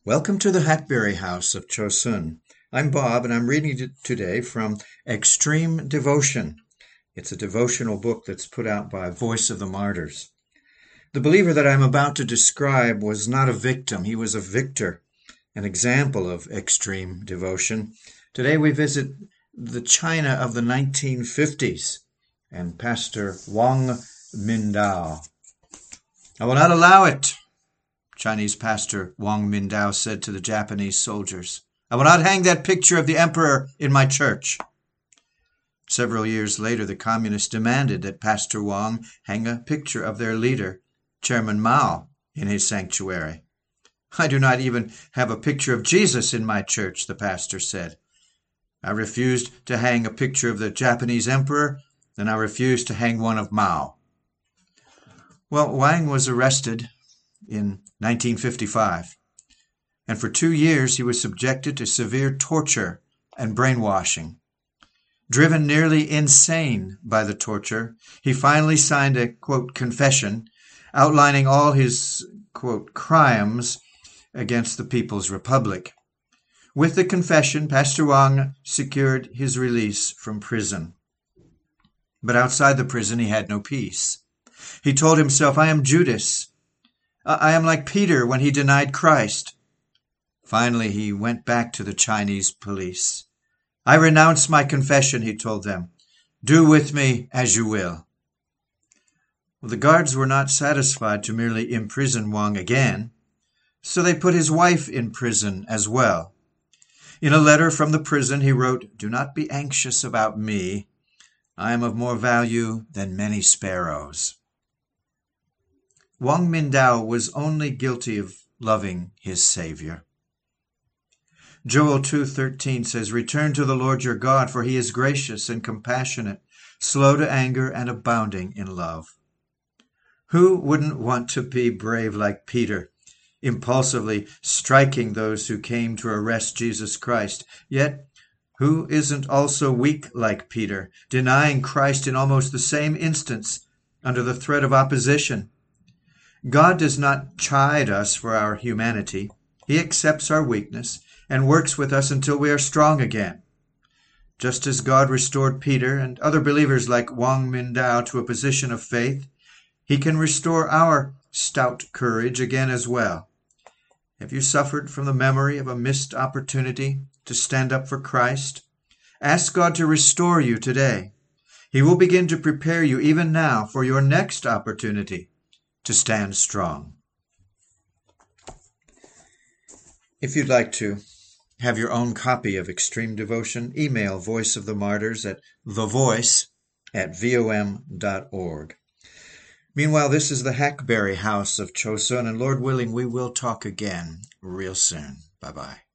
Welcome to the Hackberry House of Chosun. I'm Bob, and I'm reading today from Extreme Devotion. It's a devotional book that's put out by Voice of the Martyrs. The believer that I'm about to describe was not a victim. He was a victor, an example of extreme devotion. Today we visit the China of the 1950s and Pastor Wang Mindao. I will not allow it, Chinese pastor Wang Mindao said to the Japanese soldiers. I will not hang that picture of the emperor in my church. Several years later, the communists demanded that Pastor Wang hang a picture of their leader, Chairman Mao, in his sanctuary. I do not even have a picture of Jesus in my church, the pastor said. I refused to hang a picture of the Japanese emperor, and I refused to hang one of Mao. Well, Wang was arrested in 1955, and for 2 years he was subjected to severe torture and brainwashing. Driven nearly insane by the torture, he finally signed a, quote, confession outlining all his, quote, crimes against the People's Republic. With the confession, Pastor Wang secured his release from prison. But outside the prison, he had no peace. He told himself, I am Judas. I am like Peter when he denied Christ. Finally, he went back to the Chinese police. I renounce my confession, he told them. Do with me as you will. Well, the guards were not satisfied to merely imprison Wang again, so they put his wife in prison as well. In a letter from the prison, he wrote, Do not be anxious about me. I am of more value than many sparrows. Wang Mindao was only guilty of loving his Savior. Joel 2:13 says, Return to the Lord your God, for he is gracious and compassionate, slow to anger and abounding in love. Who wouldn't want to be brave like Peter, impulsively striking those who came to arrest Jesus Christ? Yet, who isn't also weak like Peter, denying Christ in almost the same instance under the threat of opposition? God does not chide us for our humanity. He accepts our weakness and works with us until we are strong again. Just as God restored Peter and other believers like Wang Mindao to a position of faith, he can restore our stout courage again as well. Have you suffered from the memory of a missed opportunity to stand up for Christ? Ask God to restore you today. He will begin to prepare you even now for your next opportunity to stand strong. If you'd like to have your own copy of Extreme Devotion, email Voice of the Martyrs at thevoice@vom.org. Meanwhile, this is the Hackberry House of Chosun, and Lord willing, we will talk again real soon. Bye-bye.